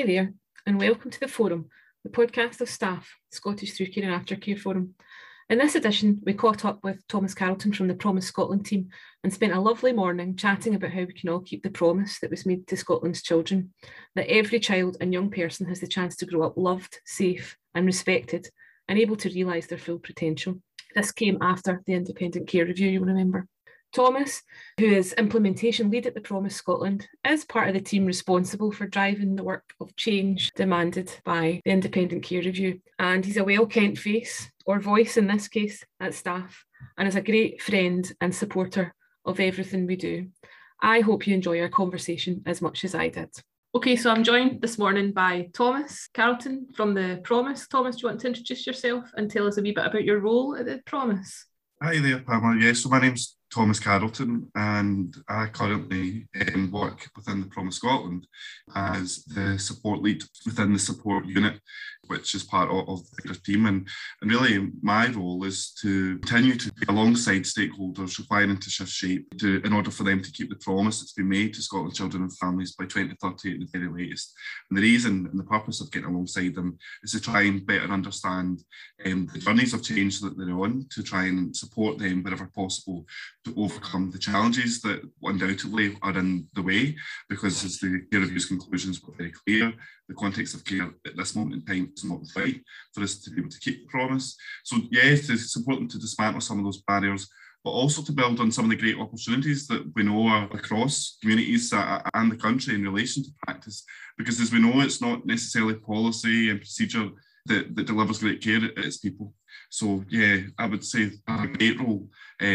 Hi there, and welcome to The Forum, the podcast of staff, Scottish Through Care and Aftercare Forum. In this edition, we caught up with Thomas Carrollton from the Promise Scotland team and spent a lovely morning chatting about how we can all keep the promise that was made to Scotland's children, that every child and young person has the chance to grow up loved, safe and respected and able to realise their full potential. This came after the Independent Care Review, you'll remember. Thomas, who is implementation lead at the Promise Scotland, is part of the team responsible for driving the work of change demanded by the Independent Care Review. And he's a well-kent face, or voice in this case, at staff, and is a great friend and supporter of everything we do. I hope you enjoy our conversation as much as I did. Okay, so I'm joined this morning by Thomas Carrollton from the Promise. Thomas, do you want to introduce yourself and tell us a wee bit about your role at the Promise? Hi there, Pamela. Yes, so my name's Thomas Carrollton and I currently work within the Promise Scotland as the support lead within the support unit, which is part of the team. And really my role is to continue to be alongside stakeholders requiring to shift shape in order for them to keep the promise that's been made to Scotland's children and families by 2030 at the very latest. And the reason and the purpose of getting alongside them is to try and better understand the journeys of change that they're on, to try and support them wherever possible to overcome the challenges that undoubtedly are in the way, because as the Care Review's conclusions were very clear, the context of care at this moment in time is not right for us to be able to keep the promise. So yes, to support them to dismantle some of those barriers, but also to build on some of the great opportunities that we know are across communities and the country in relation to practice, because as we know, it's not necessarily policy and procedure that delivers great care, it's people. So yeah, I would say a great role.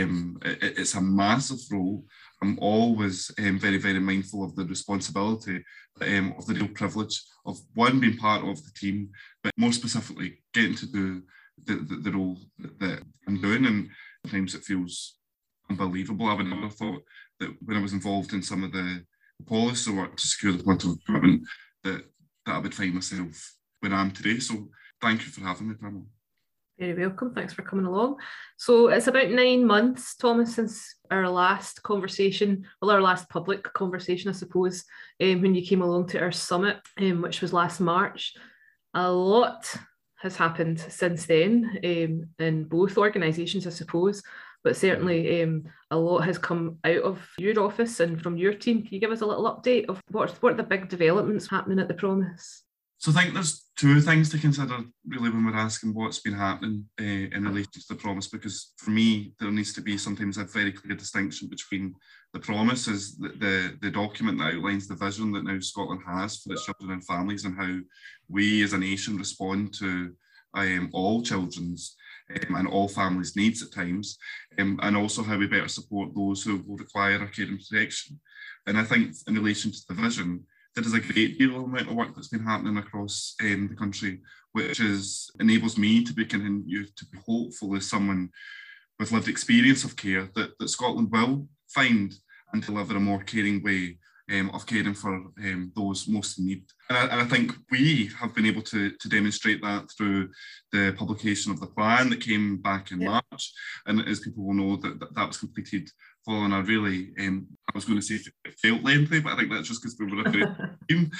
It's a massive role. I'm always very, very mindful of the responsibility, of the real privilege of one, being part of the team, but more specifically getting to do the role that I'm doing. And sometimes it feels unbelievable. I would never thought that when I was involved in some of the policy work to secure the political equipment that I would find myself where I am today. So thank you for having me, Pamela. Very welcome. Thanks for coming along. So it's about 9 months, Thomas, since our last conversation, well, our last public conversation, I suppose, when you came along to our summit, which was last March. A lot has happened since then in both organisations, I suppose, but certainly a lot has come out of your office and from your team. Can you give us a little update of what are the big developments happening at the Promise? So I think there's two things to consider really when we're asking what's been happening in relation to the Promise, because for me, there needs to be sometimes a very clear distinction between the Promise as the document that outlines the vision that now Scotland has for its children and families, and how we as a nation respond to all children's and all families' needs at times, and also how we better support those who will require our care and protection. And I think in relation to the vision, there is a great deal of amount of work that's been happening across the country, which enables me to continue to be hopeful as someone with lived experience of care that Scotland will find and deliver a more caring way of caring for those most in need. And I think we have been able to demonstrate that through the publication of the plan that came back in March. And as people will know, that was completed following a really, I was going to say it felt lengthy, but I think that's just because we were a very team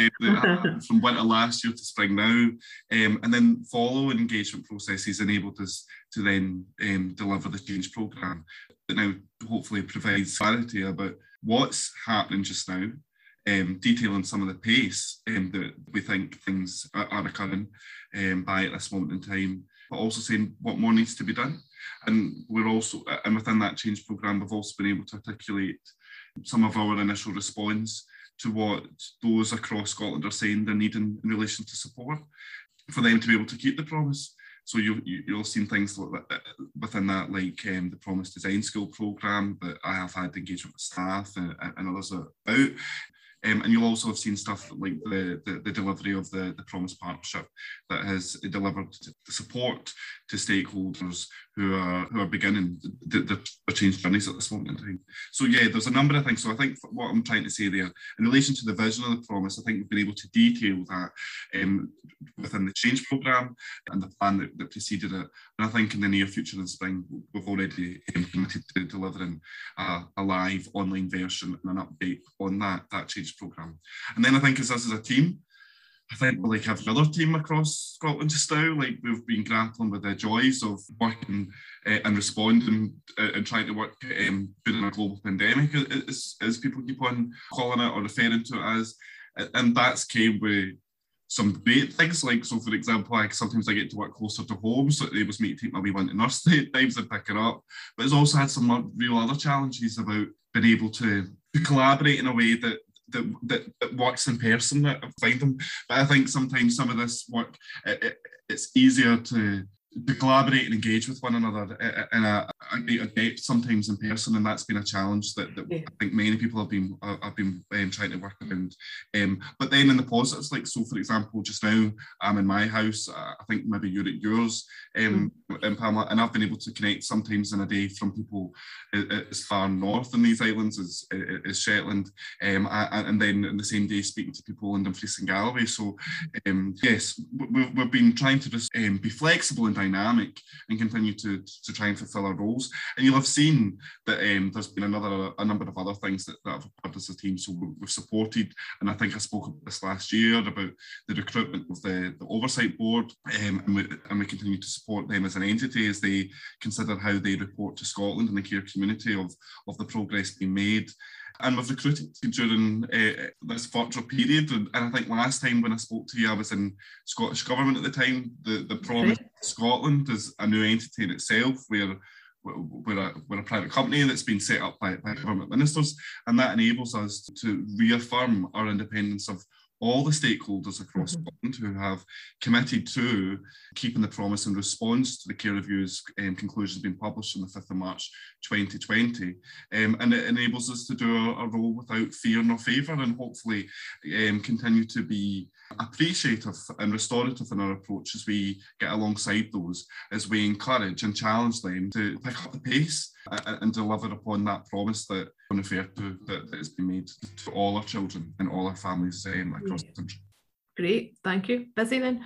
from winter last year to spring now. And then following engagement processes enabled us to then deliver the change programme that now hopefully provides clarity about what's happening just now, detailing some of the pace that we think things are occurring by at this moment in time, but also saying what more needs to be done. And we're also, and within that change programme, we've also been able to articulate some of our initial response to what those across Scotland are saying they're needing in relation to support for them to be able to keep the promise. So you'll have seen things within that, like the Promise Design School programme that I have had engagement with staff and others about. And you'll also have seen stuff like the delivery of the Promise Partnership that has delivered support to stakeholders who are beginning the change journeys at this moment in time. So yeah, there's a number of things. So I think what I'm trying to say there, in relation to the vision of the Promise, I think we've been able to detail that within the change programme and the plan that preceded it. And I think in the near future in spring, we've already committed to delivering a live online version and an update on that change programme. And then I think as us as a team, I think like every other team across Scotland just now, like we've been grappling with the joys of working and responding and trying to work during a global pandemic, as people keep on calling it or referring to it as. And that's came with some great things, like, so for example, like sometimes I get to work closer to home, so it enables me to take my wee one to nursery at times and pick her up. But it's also had some real other challenges about being able to collaborate in a way that works in person, that I find them. But I think sometimes some of this work, it's easier to collaborate and engage with one another in a greater depth sometimes in person, and that's been a challenge that I think many people have been trying to work around. But then in the positives, like, so for example, just now I'm in my house, I think maybe you're at yours, in Pamela, and I've been able to connect sometimes in a day from people as far north in these islands as Shetland, and then in the same day speaking to people in Dumfries and Galloway. So yes, we've been trying to just be flexible and dynamic and continue to try and fulfill our roles. And you'll have seen that there's been a number of other things that have occurred as a team. So we've supported, and I think I spoke about this last year, about the recruitment of the oversight board, and we continue to support them as an entity as they consider how they report to Scotland and the care community of the progress being made. And we've recruited during this virtual period. And I think last time when I spoke to you, I was in Scottish Government at the time. The Promise Scotland is a new entity in itself, where we're a private company that's been set up by government ministers, and that enables us to reaffirm our independence of all the stakeholders across Scotland who have committed to keeping the promise in response to the care reviews conclusions being published on the 5th of March 2020. And it enables us to do our role without fear nor favour, and hopefully continue to be appreciative and restorative in our approach as we get alongside those, as we encourage and challenge them to pick up the pace and deliver upon that promise that I referred to, that has been made to all our children and all our families across the country. Great, thank you. Busy then.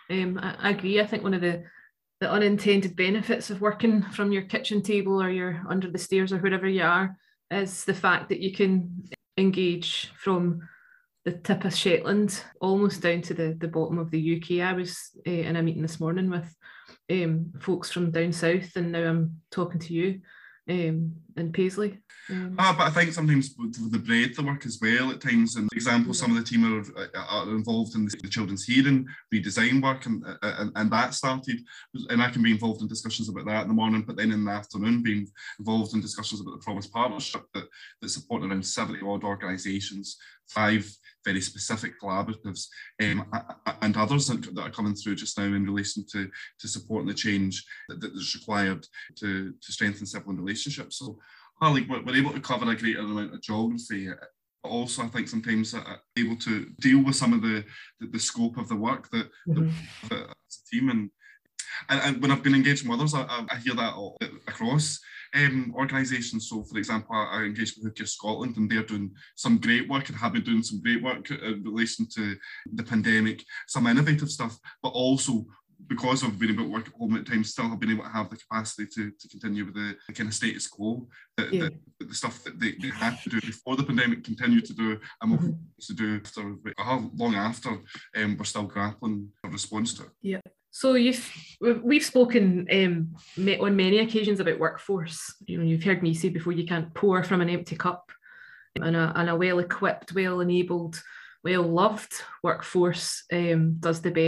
I agree. I think one of the unintended benefits of working from your kitchen table or you're under the stairs or wherever you are is the fact that you can engage from the tip of Shetland almost down to the bottom of the UK. I was in a meeting this morning with folks from down south, and now I'm talking to you in Paisley. But I think sometimes with the breadth of work as well, at times, and for example, some of the team are involved in the children's hearing redesign work, and that started, and I can be involved in discussions about that in the morning, but then in the afternoon being involved in discussions about the Promise Partnership that support around 70 odd organisations, 5 very specific collaboratives, and others that are coming through just now in relation to supporting the change that is required to strengthen sibling relationships. So we're able to cover a greater amount of geography. Also, I think sometimes able to deal with some of the scope of the work that as a team. And when I've been engaging with others, I hear that all across organisations. So, for example, I engaged with Who Cares Scotland, and they're doing some great work and have been doing some great work in relation to the pandemic, some innovative stuff, but also because I've been able to work at home at times, still have been able to have the capacity to continue with the kind of status quo, the stuff that they had to do before the pandemic, continue to do, and will to do after, long after we're still grappling a response to it. Yeah. So we've spoken on many occasions about workforce. You've heard me say before, you can't pour from an empty cup, and a well-equipped, well-enabled, well-loved workforce is the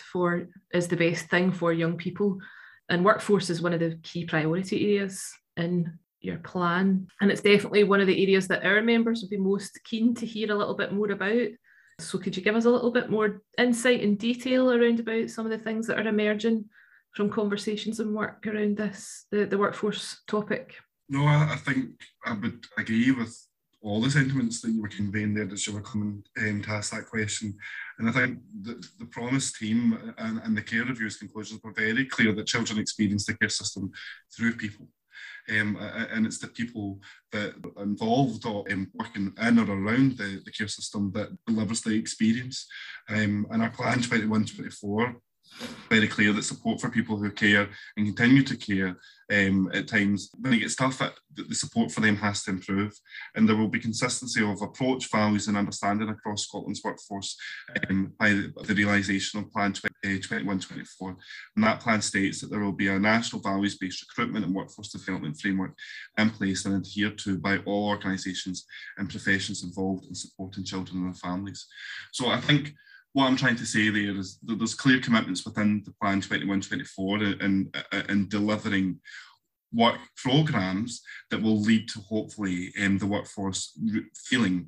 best thing for young people. And workforce is one of the key priority areas in your plan. And it's definitely one of the areas that our members would be most keen to hear a little bit more about. So could you give us a little bit more insight and detail around about some of the things that are emerging from conversations and work around this, the workforce topic? No, I think I would agree with all the sentiments that you were conveying there as you were coming to ask that question. And I think the Promise team and the care reviews conclusions were very clear that children experience the care system through people. And it's the people that are involved or working in or around the care system that delivers the experience. And our plan 21-24 very clear that support for people who care and continue to care at times when it gets tough, the support for them has to improve, and there will be consistency of approach, values and understanding across Scotland's workforce by the realisation of Plan 21-24. And that plan states that there will be a national values-based recruitment and workforce development framework in place and adhered to by all organisations and professions involved in supporting children and their families. So I think what I'm trying to say there is that there's clear commitments within the Plan 21-24 and delivering work programmes that will lead to hopefully the workforce feeling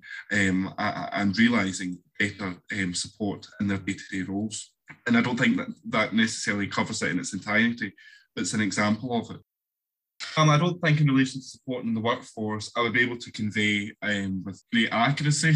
and realising better support in their day-to-day roles. And I don't think that necessarily covers it in its entirety, but it's an example of it. I don't think in relation to supporting the workforce, I would be able to convey with great accuracy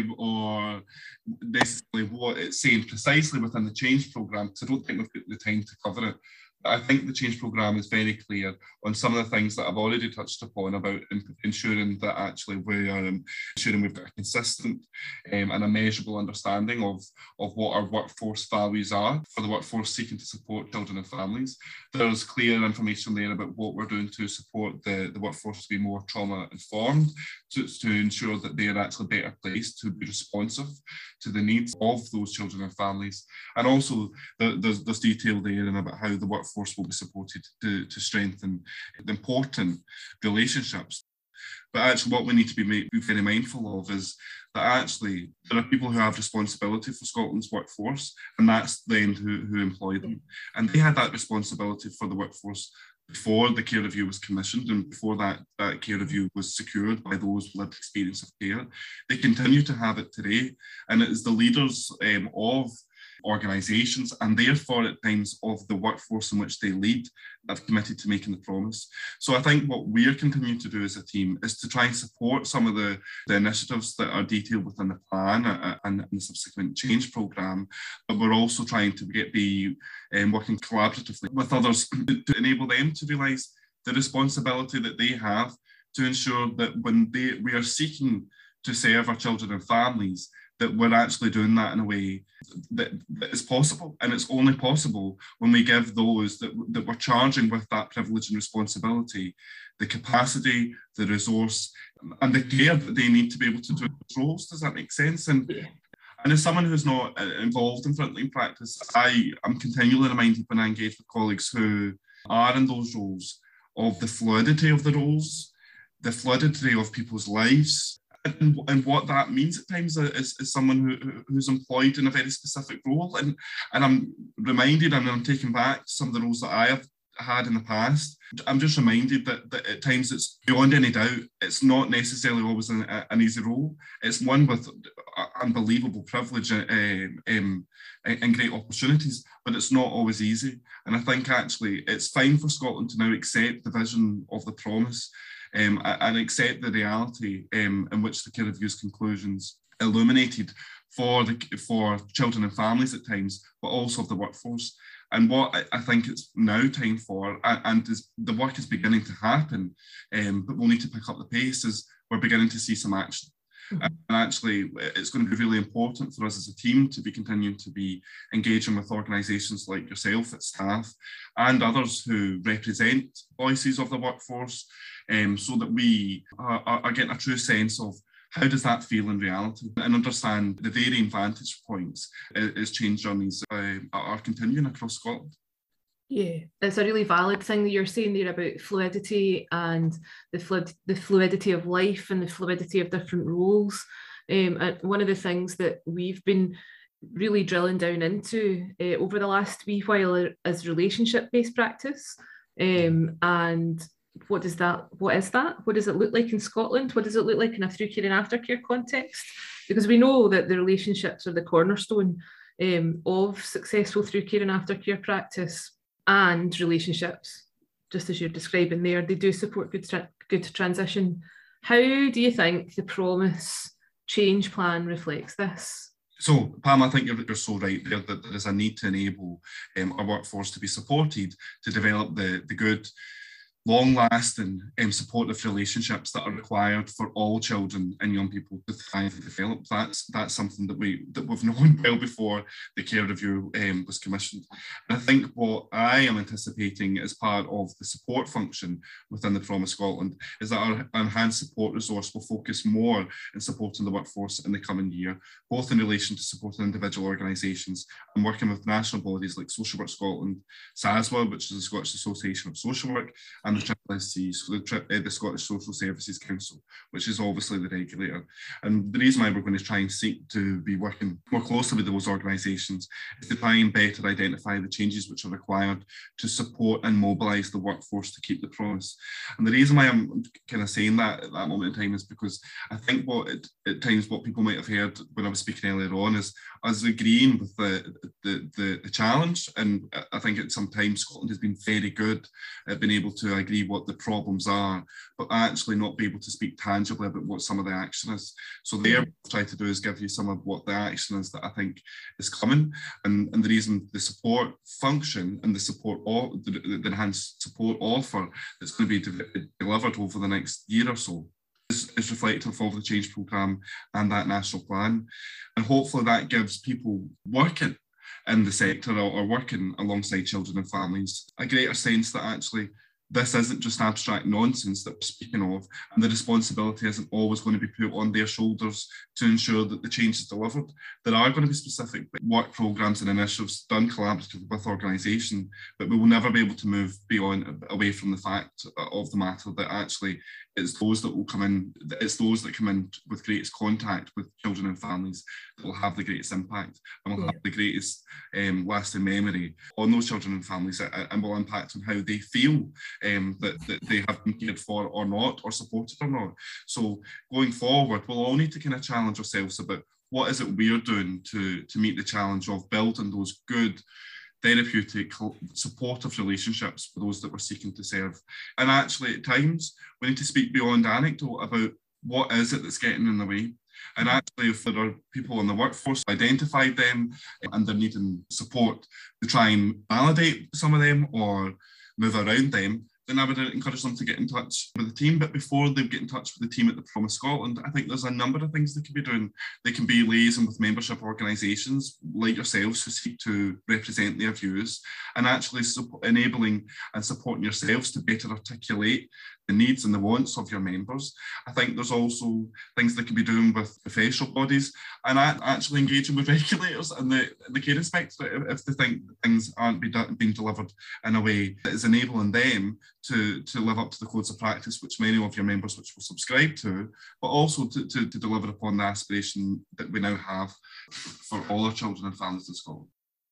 or necessarily what it's saying precisely within the change programme, because I don't think we've got the time to cover it. I think the change programme is very clear on some of the things that I've already touched upon about ensuring that actually we are ensuring we've got a consistent and a measurable understanding of what our workforce values are for the workforce seeking to support children and families. There's clear information there about what we're doing to support the workforce to be more trauma informed, to ensure that they are actually better placed to be responsive to the needs of those children and families. And also there's detail there about how the workforce will be supported to strengthen the important relationships. But actually what we need to be very mindful of is that actually there are people who have responsibility for Scotland's workforce, and that's them who employ them. And they had that responsibility for the workforce before the care review was commissioned and before that care review was secured by those with lived experience of care. They continue to have it today, and it is the leaders of organisations and therefore at times of the workforce in which they lead that have committed to making the promise. So I think what we're continuing to do as a team is to try and support some of the initiatives that are detailed within the plan and the subsequent change programme, but we're also trying to be working collaboratively with others to enable them to realise the responsibility that they have to ensure that when we are seeking to serve our children and families, that we're actually doing that in a way that is possible. And it's only possible when we give those that we're charging with that privilege and responsibility the capacity, the resource, and the care that they need to be able to do those roles. Does that make sense? And as someone who's not involved in frontline practice, I'm continually reminded when I engage with colleagues who are in those roles of the fluidity of the roles, the fluidity of people's lives, and what that means at times is someone who's employed in a very specific role. And I'm reminded, and I'm taking back some of the roles that I have had in the past. I'm just reminded that at times it's beyond any doubt, it's not necessarily always an easy role. It's one with unbelievable privilege and great opportunities, but it's not always easy. And I think actually it's fine for Scotland to now accept the vision of the promise and accept the reality in which the care review's conclusions illuminated for children and families at times, but also of the workforce. And what I think it's now time for, and the work is beginning to happen, but we'll need to pick up the pace, is we're beginning to see some action. And actually, it's going to be really important for us as a team to be continuing to be engaging with organisations like yourself at Staff and others who represent voices of the workforce, so that we are getting a true sense of how does that feel in reality, and understand the varying vantage points as change journeys are continuing across Scotland. Yeah, it's a really valid thing that you're saying there about fluidity and the fluidity of life and the fluidity of different roles. And one of the things that we've been really drilling down into over the last wee while is relationship-based practice. And what is that? What does it look like in Scotland? What does it look like in a through care and aftercare context? Because we know that the relationships are the cornerstone of successful through care and aftercare practice, and relationships, just as you're describing there, they do support good transition. How do you think the Promise change plan reflects this? So, Pam, I think you're so right there that there is a need to enable our workforce to be supported to develop the good long-lasting supportive relationships that are required for all children and young people to thrive and develop. That's something that we've known well before the care review was commissioned. And I think what I am anticipating as part of the support function within the Promise Scotland is that our enhanced support resource will focus more in supporting the workforce in the coming year, both in relation to supporting individual organisations and working with national bodies like Social Work Scotland, SASWA, which is the Scottish Association of Social Work, and the SSC, so the Scottish Social Services Council, which is obviously the regulator. And the reason why we're going to try and seek to be working more closely with those organisations is to try and better identify the changes which are required to support and mobilise the workforce to keep the promise. And the reason why I'm kind of saying that at that moment in time is because I think at times what people might have heard when I was speaking earlier on is us agreeing with the challenge. And I think at some times Scotland has been very good at being able to agree what the problems are, but actually not be able to speak tangibly about what some of the action is. So there, what I'll try to do is give you some of what the action is that I think is coming, and the reason the support function and the support the enhanced support offer that's going to be delivered over the next year or so is reflective of the change programme and that national plan. And hopefully that gives people working in the sector or working alongside children and families a greater sense that actually this isn't just abstract nonsense that we're speaking of, and the responsibility isn't always going to be put on their shoulders to ensure that the change is delivered. There are going to be specific work programmes and initiatives done collaboratively with organisations, but we will never be able to move away from the fact of the matter that actually it's those that come in with greatest contact with children and families that will have the greatest impact and will have the greatest lasting memory on those children and families, and will impact on how they feel that they have been cared for or not, or supported or not. So going forward, we'll all need to kind of challenge ourselves about what is it we're doing to meet the challenge of building those good, therapeutic, supportive relationships for those that we're seeking to serve. And actually, at times, we need to speak beyond anecdote about what is it that's getting in the way. And actually, if there are people in the workforce, identify them and they're needing support to try and validate some of them or move around them, then I would encourage them to get in touch with the team. But before they get in touch with the team at the Promise Scotland, I think there's a number of things they could be doing. They can be liaising with membership organisations like yourselves who seek to represent their views, and actually enabling and supporting yourselves to better articulate the needs and the wants of your members. I think there's also things they can be doing with professional bodies and actually engaging with regulators and the care inspector if they think things aren't being delivered in a way that is enabling them to live up to the codes of practice which many of your members which will subscribe to, but also to deliver upon the aspiration that we now have for all our children and families in Scotland.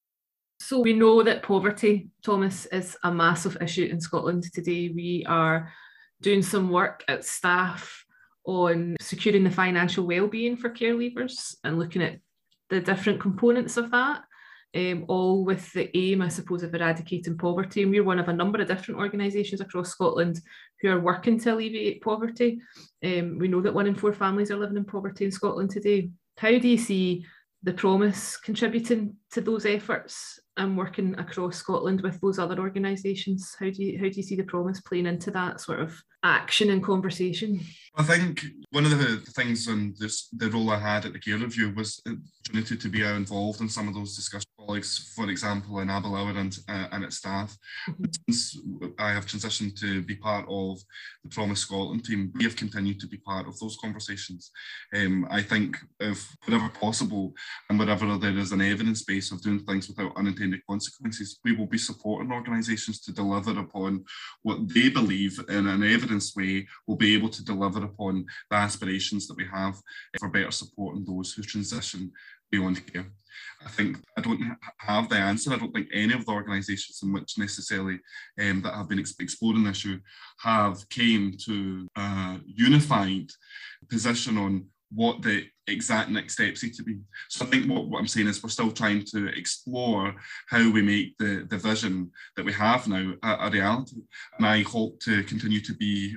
So we know that poverty, Thomas, is a massive issue in Scotland today. We are doing some work at staff on securing the financial well-being for care leavers and looking at the different components of that, all with the aim, I suppose, of eradicating poverty. And we're one of a number of different organisations across Scotland who are working to alleviate poverty. We know that 1 in 4 families are living in poverty in Scotland today. How do you see the Promise contributing to those efforts and working across Scotland with those other organisations? How do you see the Promise playing into that sort of action and conversation? I think one of the things on the role I had at the care review was the opportunity to be involved in some of those discussions. Colleagues, for example, in Aberlour and its staff. Since I have transitioned to be part of the Promise Scotland team, we have continued to be part of those conversations. I think if wherever possible and wherever there is an evidence base of doing things without unintended consequences, we will be supporting organisations to deliver upon what they believe in an evidence way will be able to deliver upon the aspirations that we have for better supporting those who transition beyond care. I think I don't have the answer. I don't think any of the organisations in which necessarily that have been exploring the issue have came to a unified position on what the exact next steps need to be. So I think what I'm saying is we're still trying to explore how we make the vision that we have now a reality. And I hope to continue to be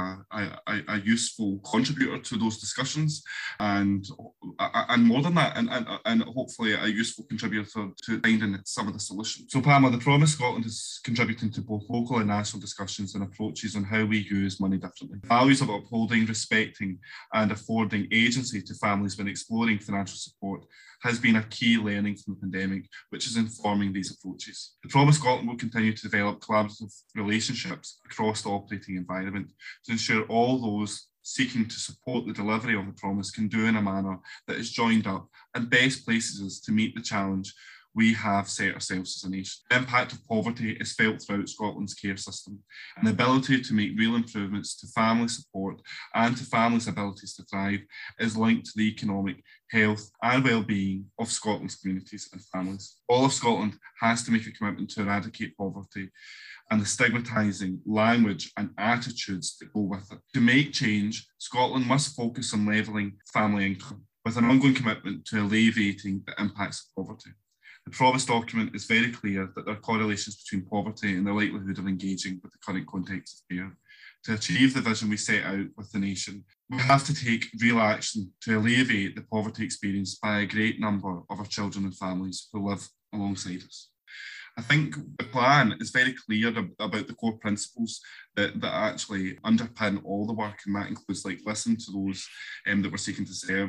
a useful contributor to those discussions, and more than that, and hopefully a useful contributor to finding some of the solutions. So Pamela, the Promise Scotland is contributing to both local and national discussions and approaches on how we use money differently. Values of upholding, respecting and affording agency to families when exploring financial support has been a key learning from the pandemic, which is informing these approaches. The Promise Scotland will continue to develop collaborative relationships across the operating environment to ensure all those seeking to support the delivery of the promise can do in a manner that is joined up and best places us to meet the challenge we have set ourselves as a nation. The impact of poverty is felt throughout Scotland's care system, and the ability to make real improvements to family support and to families' abilities to thrive is linked to the economic health and well-being of Scotland's communities and families. All of Scotland has to make a commitment to eradicate poverty and the stigmatising language and attitudes that go with it. To make change, Scotland must focus on levelling family income with an ongoing commitment to alleviating the impacts of poverty. The Promise document is very clear that there are correlations between poverty and the likelihood of engaging with the current context of care. To achieve the vision we set out with the nation, we have to take real action to alleviate the poverty experienced by a great number of our children and families who live alongside us. I think the plan is very clear about the core principles that actually underpin all the work, and that includes like listening to those that we're seeking to serve.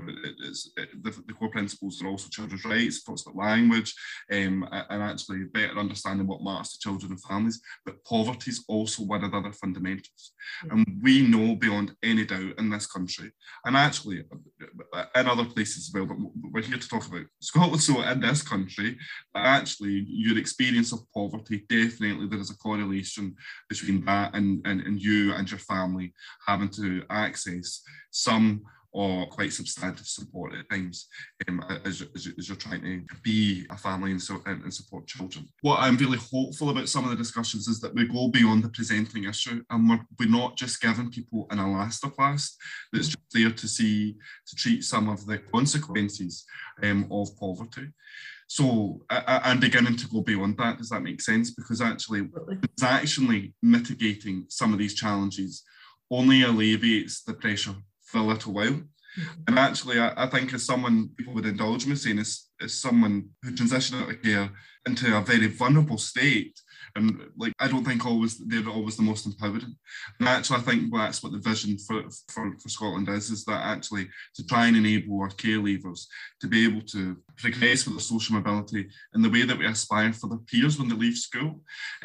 The core principles are also children's rights, talks about language, and actually better understanding what matters to children and families. But poverty is also one of the other fundamentals. And we know beyond any doubt in this country, and actually in other places as well, but we're here to talk about Scotland, so in this country, actually your experience of poverty, definitely there is a correlation between that and you and your family having to access some or quite substantive support at times as you're trying to be a family and support children. What I'm really hopeful about some of the discussions is that we go beyond the presenting issue, and we're not just giving people an elastoplast that's just there to treat some of the consequences of poverty. So I'm beginning to go beyond that. Does that make sense? Because actually, transactionally mitigating some of these challenges only alleviates the pressure for a little while. Mm-hmm. And actually, I think as someone, people would indulge me saying, as someone who transitioned out of care into a very vulnerable state, and like I don't think they're always the most empowering. And actually, I think that's what the vision for Scotland is that actually to try and enable our care leavers to be able to progress with their social mobility in the way that we aspire for their peers when they leave school.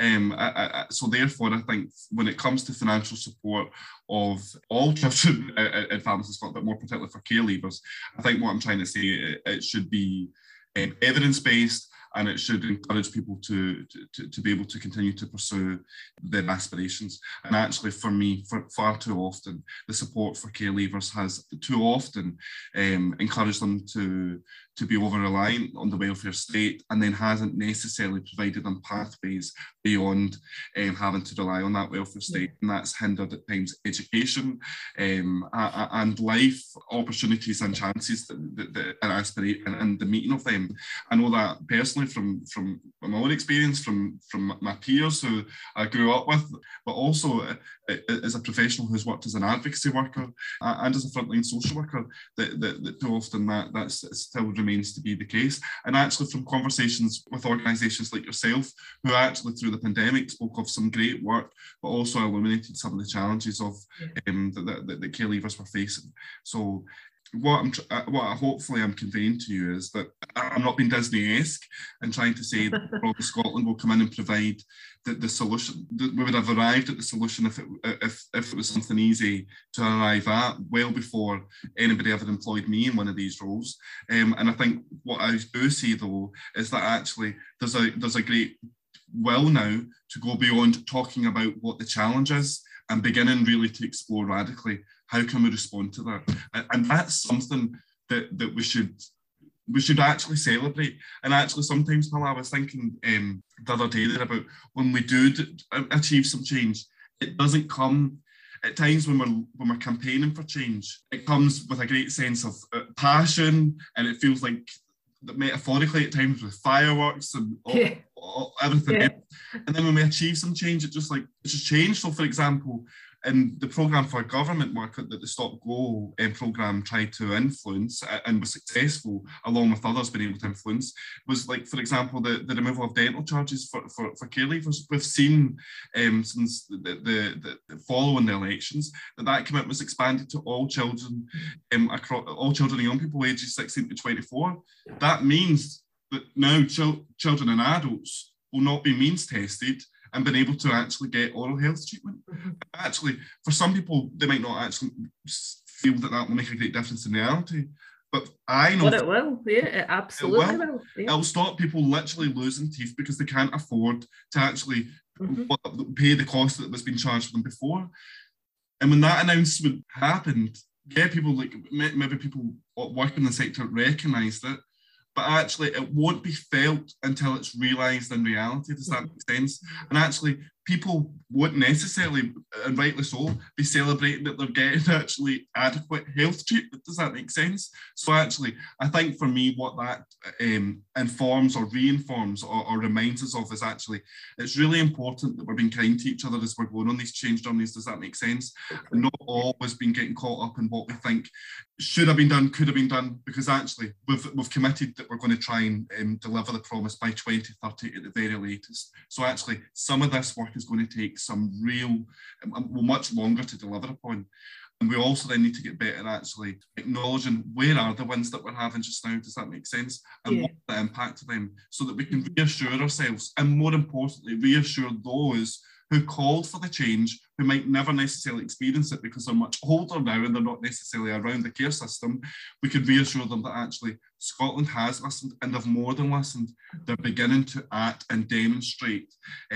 So therefore, I think when it comes to financial support of all children and families in Scotland, but more particularly for care leavers, I think what I'm trying to say, it should be evidence-based, and it should encourage people to be able to continue to pursue their aspirations. And actually, for me, far too often, the support for care leavers has too often encouraged them to be over-reliant on the welfare state, and then hasn't necessarily provided them pathways beyond having to rely on that welfare state. And that's hindered at times education and life opportunities and chances that aspirate and the meeting of them. I know that personally from my own experience, from my peers who I grew up with, but also as a professional who's worked as an advocacy worker and as a frontline social worker, that too often that still remains to be the case. And actually from conversations with organisations like yourself, who actually through the pandemic spoke of some great work, but also illuminated some of the challenges of that care leavers were facing. So what hopefully I'm conveying to you is that I'm not being Disney-esque and trying to say that Promise Scotland will come in and provide the solution. We would have arrived at the solution if it was something easy to arrive at well before anybody ever employed me in one of these roles. And I think what I do see though is that actually there's a great will now to go beyond talking about what the challenge is and beginning really to explore radically how can we respond to that. And that's something that we should actually celebrate. And actually sometimes, Paul, I was thinking the other day there about when we do achieve some change, it doesn't come at times when we're campaigning for change, it comes with a great sense of passion, and it feels like metaphorically at times with fireworks and everything else. And then when we achieve some change, it's just changed. So for example, in the programme for government work that the Stop Go programme tried to influence and was successful, along with others being able to influence, was like, for example, the removal of dental charges for care leavers. We've seen since the following the elections that commitment was expanded to all children, across all children and young people ages 16 to 24. That means that now children and adults will not be means tested and been able to actually get oral health treatment. Actually, for some people, they might not actually feel that will make a great difference in reality. But I know... But it will, yeah, it absolutely will. Yeah. It'll stop people literally losing teeth because they can't afford to actually pay the cost that was being charged for them before. And when that announcement happened, people like maybe people working in the sector recognised it, but actually it won't be felt until it's realised in reality. Does that make sense? And actually people won't necessarily, and rightly so, be celebrating that they're getting actually adequate health treatment. Does that make sense? So actually, I think for me, what that informs or reinforms or reminds us of is actually, it's really important that we're being kind to each other as we're going on these change journeys. Does that make sense? And not always being getting caught up in what we think should have been done, could have been done, because actually we've committed that we're going to try and deliver the promise by 2030 at the very latest. So actually, some of this work is going to take some much longer to deliver upon. And we also then need to get better at actually acknowledging where are the wins that we're having just now, does that make sense? And what's the impact of them, so that we can reassure ourselves, and more importantly, reassure those who called for the change, who might never necessarily experience it because they're much older now and they're not necessarily around the care system. We can reassure them that actually Scotland has listened, and they've more than listened. They're beginning to act and demonstrate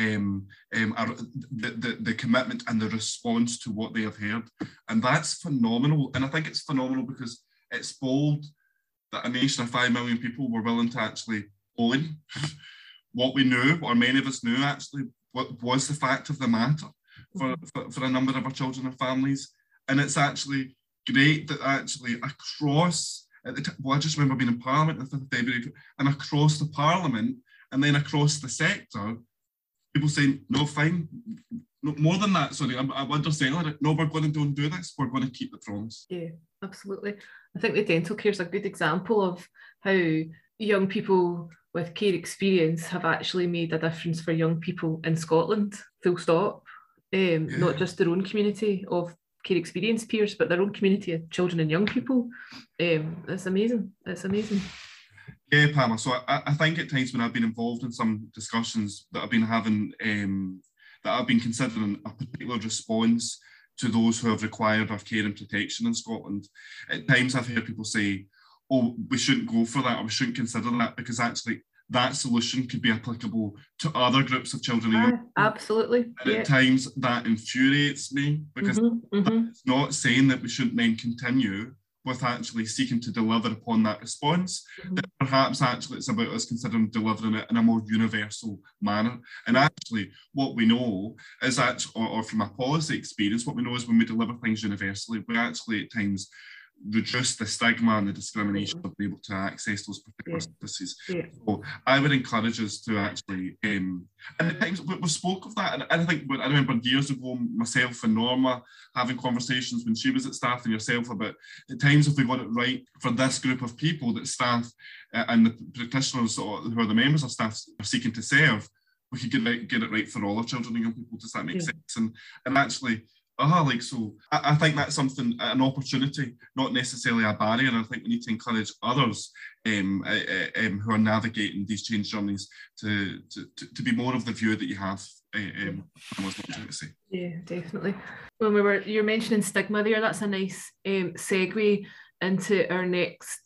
the commitment and the response to what they have heard. And that's phenomenal. And I think it's phenomenal because it's bold that a nation of 5 million people were willing to actually own what we knew, or many of us knew actually, what was the fact of the matter for a number of our children and families. And it's actually great that actually across, I just remember being in Parliament on the 5th of February, and across the Parliament and then across the sector, people saying, no, fine, no, more than that, sorry, I'm underselling it. No, we're going to do this, we're going to keep the promise. Yeah, absolutely. I think the dental care is a good example of how young people with care experience have actually made a difference for young people in Scotland, full stop. Not just their own community of care experience peers, but their own community of children and young people. It's amazing. It's amazing. Yeah, Pamela. So I think at times when I've been involved in some discussions that I've been having, that I've been considering a particular response to those who have required our care and protection in Scotland, at times I've heard people say, oh, we shouldn't go for that, or we shouldn't consider that, because actually that solution could be applicable to other groups of children and young people. Absolutely. And at times that infuriates me, because it's not saying that we shouldn't then continue with actually seeking to deliver upon that response. That perhaps actually it's about us considering delivering it in a more universal manner. And actually what we know is that, or from a policy experience, what we know is when we deliver things universally, we actually at times reduce the stigma and the discrimination of being able to access those particular services. So I would encourage us to actually, and at times we spoke of that, and I think, I remember years ago, myself and Norma having conversations when she was at staff and yourself about, at times if we got it right for this group of people that staff and the practitioners who are the members of staff are seeking to serve, we could get it right for all our children and young people. Does that make sense? And actually, so I think that's something, an opportunity, not necessarily a barrier. And I think we need to encourage others who are navigating these change journeys to be more of the view that you have. I was not trying to say. Yeah, definitely. When you're mentioning stigma there, that's a nice segue into our next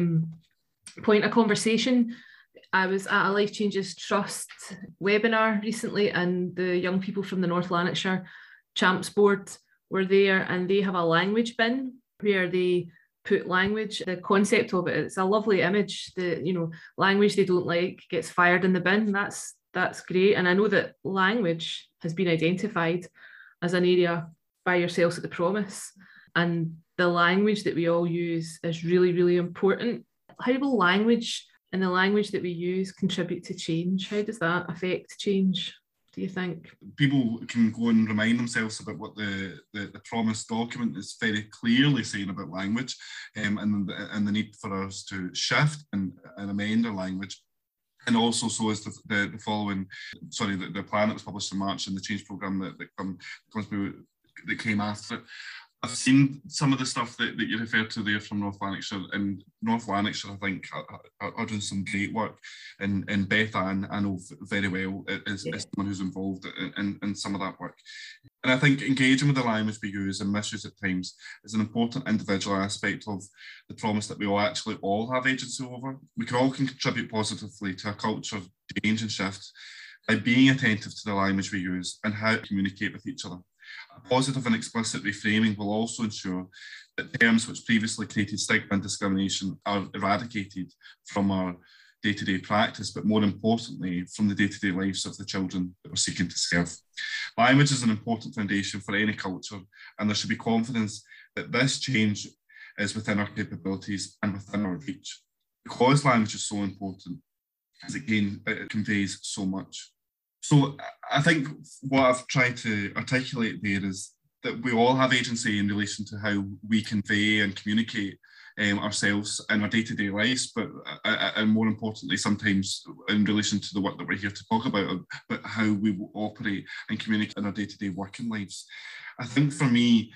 point of conversation. I was at a Life Changes Trust webinar recently, and the young people from the North Lanarkshire Champs Board were there, and they have a language bin where they put language, the concept of it, it's a lovely image. The language they don't like gets fired in the bin. That's great. And I know that language has been identified as an area buy yourselves at the Promise, and the language that we all use is really, really important. How will language and the language that we use contribute to change? How does that affect change, do you think? People can go and remind themselves about what the Promise document is very clearly saying about language, and the need for us to shift and amend our language. And also, so is the following, the plan that was published in March and the change programme that came after it. I've seen some of the stuff that you referred to there from North Lanarkshire, and North Lanarkshire, I think, are doing some great work. And Beth Ann, I know very well, is someone who's involved in some of that work. And I think engaging with the language we use and misuse at times is an important individual aspect of the Promise that we all have agency over. We can all contribute positively to a culture change and shift by being attentive to the language we use and how to communicate with each other. A positive and explicit reframing will also ensure that terms which previously created stigma and discrimination are eradicated from our day-to-day practice, but more importantly, from the day-to-day lives of the children that we're seeking to serve. Language is an important foundation for any culture, and there should be confidence that this change is within our capabilities and within our reach. Because language is so important, as it conveys so much. So I think what I've tried to articulate there is that we all have agency in relation to how we convey and communicate ourselves in our day-to-day lives, but and more importantly, sometimes in relation to the work that we're here to talk about, but how we operate and communicate in our day-to-day working lives. I think for me,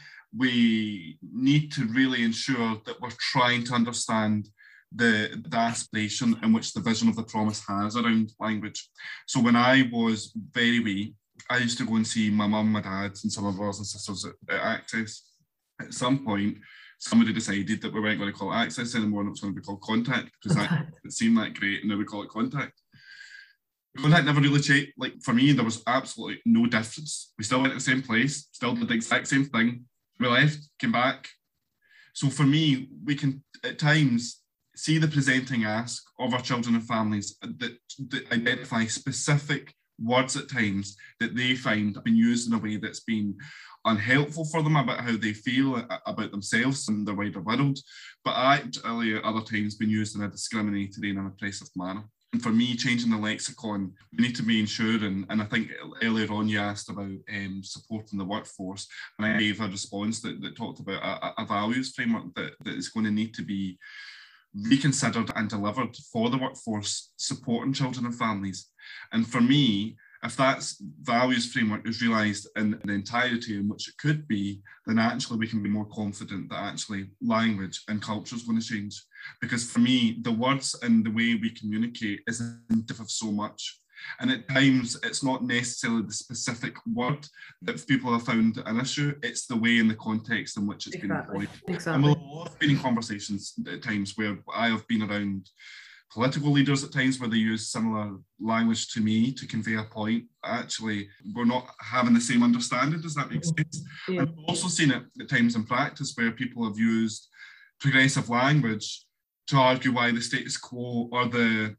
we need to really ensure that we're trying to understand the aspiration in which the vision of the Promise has around language. So when I was very wee, I used to go and see my mum, my dad, and some of our brothers and sisters at Access. At some point, somebody decided that we weren't going to call it Access anymore, and it was going to be called Contact, because it seemed that great, and now we call it Contact. Contact never really changed. Like, for me, there was absolutely no difference. We still went to the same place, still did the exact same thing. We left, came back. So for me, we can, at times, see the presenting ask of our children and families that identify specific words at times that they find have been used in a way that's been unhelpful for them about how they feel about themselves and their wider world, but actually at other times been used in a discriminatory and an oppressive manner. And for me, changing the lexicon, we need to be ensuring, and I think earlier on you asked about supporting the workforce, and I gave a response that talked about a values framework that is going to need to be reconsidered and delivered for the workforce supporting children and families. And for me, if that values framework is realised in the entirety in which it could be, then actually we can be more confident that actually language and culture is going to change. Because for me, the words and the way we communicate is indicative of so much. And at times, it's not necessarily the specific word that people have found an issue, it's the way and the context in which it's been employed. Exactly. And we'll have been in conversations at times where I have been around political leaders at times where they use similar language to me to convey a point. Actually, we're not having the same understanding, does that make sense? Yeah. And I've also seen it at times in practice where people have used progressive language to argue why the status quo or the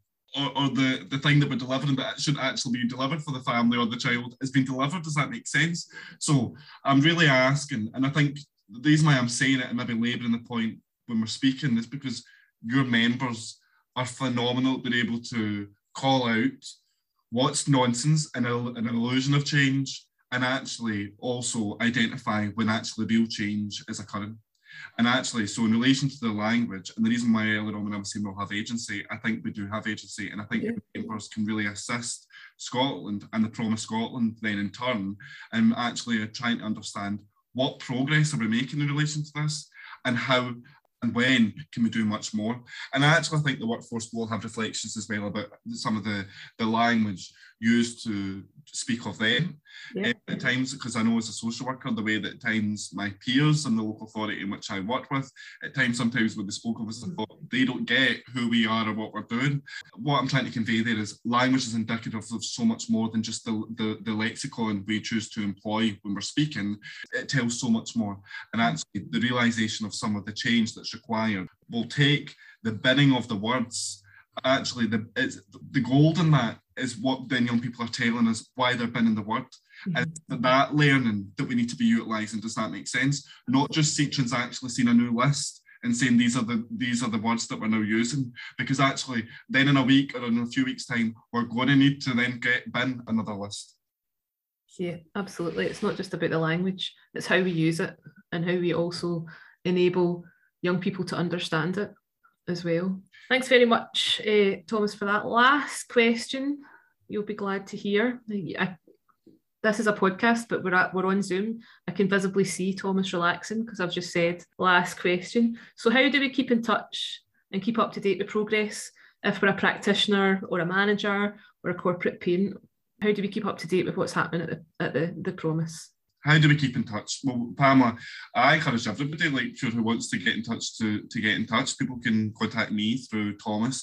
thing that we're delivering that should actually be delivered for the family or the child has been delivered. Does that make sense? So I'm really asking, and I think the reason why I'm saying it and maybe labouring the point when we're speaking is because your members are phenomenal at being able to call out what's nonsense and an illusion of change, and actually also identify when actually real change is occurring. And actually, so in relation to the language, and the reason why earlier on when I was saying we'll have agency, I think we do have agency, and I think members can really assist Scotland and the Promise Scotland then in turn, and actually trying to understand what progress are we making in relation to this, and how and when can we do much more. And I actually think the workforce will have reflections as well about some of the language used to speak of them at times, because I know as a social worker, the way that at times my peers in the local authority in which I work with, at times sometimes when they spoke of us, I thought they don't get who we are or what we're doing. What I'm trying to convey there is language is indicative of so much more than just the lexicon we choose to employ when we're speaking. It tells so much more. And actually the realisation of some of the change that's required will take the binning of the words. Actually, the gold in that is what then young people are telling us why they're binning the word. And that learning that we need to be utilising, does that make sense? Not just actually seeing a new list and saying these are the words that we're now using, because actually then in a week or in a few weeks' time, we're going to need to then bin another list. Yeah, absolutely. It's not just about the language, it's how we use it and how we also enable young people to understand it as well. Thanks very much, Thomas, for that. Last question, you'll be glad to hear. This is a podcast, but we're on Zoom. I can visibly see Thomas relaxing because I've just said last question. So how do we keep in touch and keep up to date with progress if we're a practitioner or a manager or a corporate parent? How do we keep up to date with what's happening at the Promise? How do we keep in touch? Well, Pamela, I encourage everybody, like, who wants to get in touch to get in touch. People can contact me through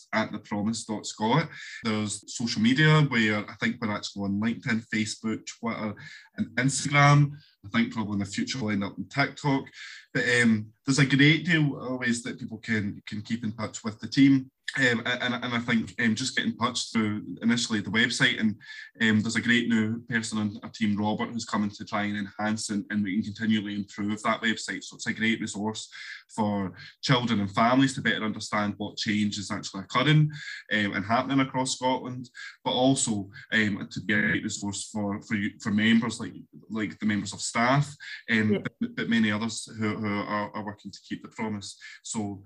thomas@thepromise.scot. There's social media where I think we're actually on LinkedIn, Facebook, Twitter, and Instagram. I think probably in the future we'll end up on TikTok. But there's a great deal of ways that people can keep in touch with the team. And I think just get in touch through initially the website, and there's a great new person on our team, Robert, who's coming to try and enhance and we can continually improve that website. So it's a great resource for children and families to better understand what change is actually occurring and happening across Scotland, but also to be a great resource for members like the members of staff, but many others who are working to keep the promise. So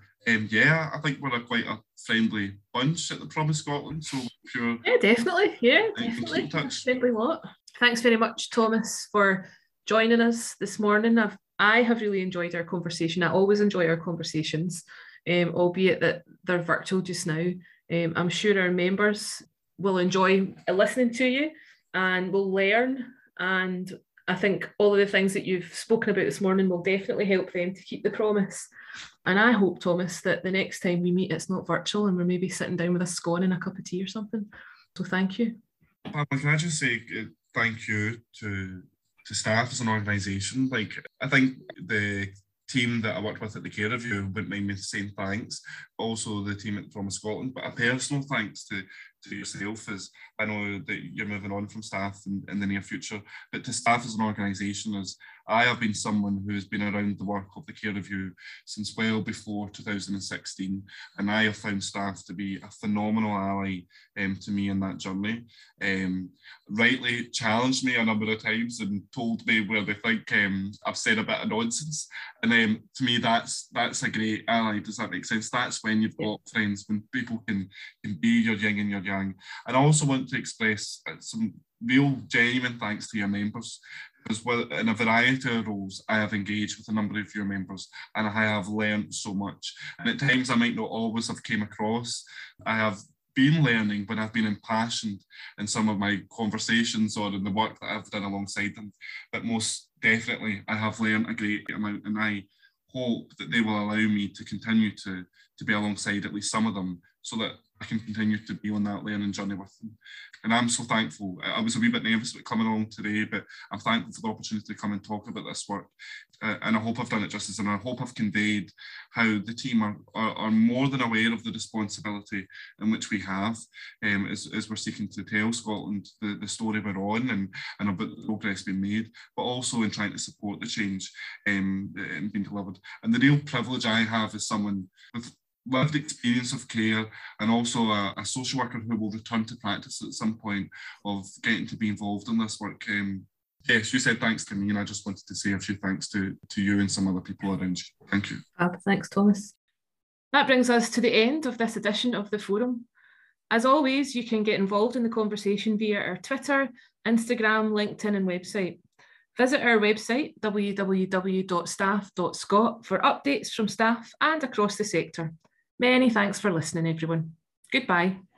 I think we're quite a friendly bunch at the Promise Scotland. So if you're, definitely. Keep in touch. Friendly lot. Thanks very much, Thomas, for joining us this morning. I have really enjoyed our conversation. I always enjoy our conversations, albeit that they're virtual just now. I'm sure our members will enjoy listening to you and will learn. And I think all of the things that you've spoken about this morning will definitely help them to keep the promise. And I hope, Thomas, that the next time we meet, it's not virtual and we're maybe sitting down with a scone and a cup of tea or something. So thank you. Pamela, can I just say thank you to staff as an organisation? Like, I think the team that I worked with at the Care Review wouldn't mind me saying thanks, but also the team at Promise Scotland. But a personal thanks to yourself, as I know that you're moving on from staff in the near future, but to staff as an organisation, as I have been someone who has been around the work of the Care Review since well before 2016, and I have found staff to be a phenomenal ally to me in that journey. Rightly challenged me a number of times and told me where they think I've said a bit of nonsense, and to me that's a great ally. Does that make sense? That's when you've got friends, when people can be your yin and your yang. And I also want to express some real genuine thanks to your members, because in a variety of roles I have engaged with a number of your members and I have learned so much, and at times I might not always have came across. I have been learning when I've been impassioned in some of my conversations or in the work that I've done alongside them, but most definitely I have learned a great amount, and I hope that they will allow me to continue to be alongside at least some of them, so that I can continue to be on that learning journey with them. And I'm so thankful. I was a wee bit nervous about coming along today, but I'm thankful for the opportunity to come and talk about this work. And I hope I've done it justice, and I hope I've conveyed how the team are more than aware of the responsibility in which we have as we're seeking to tell Scotland the story we're on and about the progress being made, but also in trying to support the change being delivered. And the real privilege I have as someone with lived experience of care, and also a social worker who will return to practice at some point, of getting to be involved in this work. Yes, you said thanks to me, and I just wanted to say a few thanks to you and some other people around you. Thank you. Thanks, Thomas. That brings us to the end of this edition of the Forum. As always, you can get involved in the conversation via our Twitter, Instagram, LinkedIn and website. Visit our website, www.staff.scot, for updates from staff and across the sector. Many thanks for listening, everyone. Goodbye.